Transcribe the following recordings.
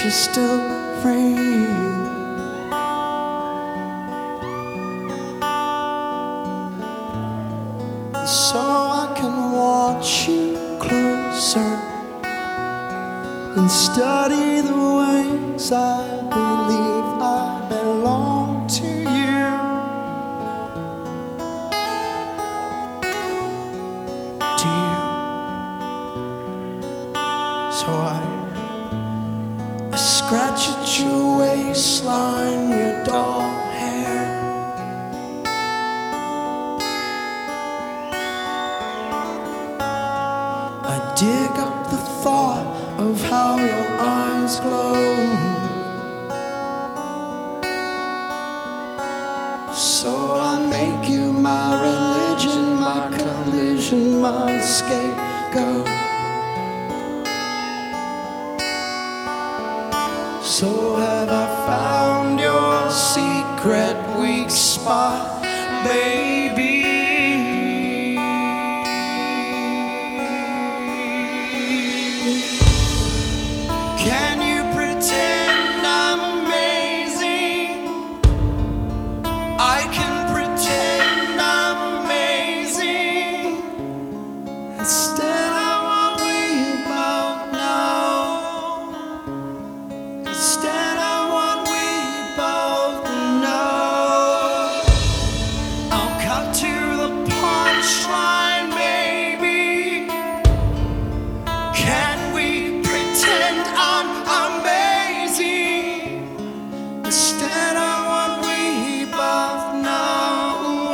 you're still free. So I can watch you closer and study the ways I believe I belong to you. To you. So I scratch at your waistline, your doll hair. I dig up the thought of how your eyes glow. So I make you my religion, my collision, my scapegoat. So have I found your secret weak spot, baby? Can you pretend I'm amazing? I can pretend I'm amazing. Instead of what we both know. Instead of what we both know. I'll cut to the punchline, baby. Can we pretend I'm amazing instead of what we both know?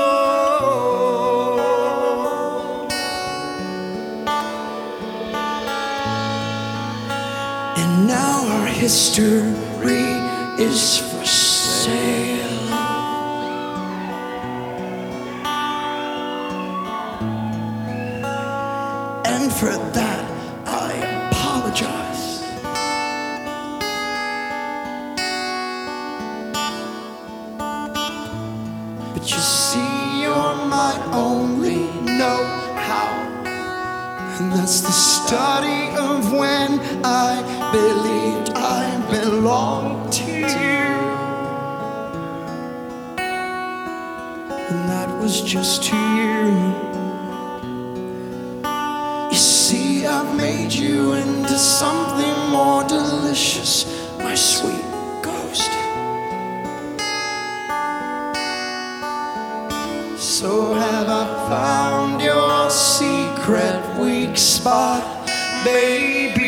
And now our history is for sale. And for that I apologize. But you see, you're my only know-how, and that's the study of when I believed I belonged to you. And that was just to you. You see, I've made you into something more delicious, my sweet ghost. So have I found your secret weak spot, baby?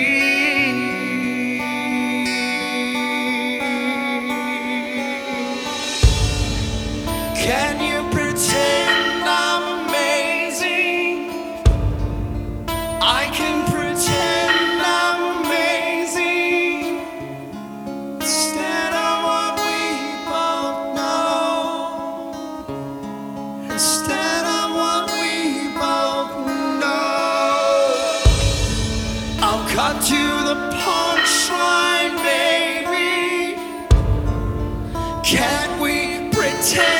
Can you pretend I'm amazing? I can pretend I'm amazing instead of what we both know. Instead of what we both know. I'll cut to the punchline, baby. Can't we pretend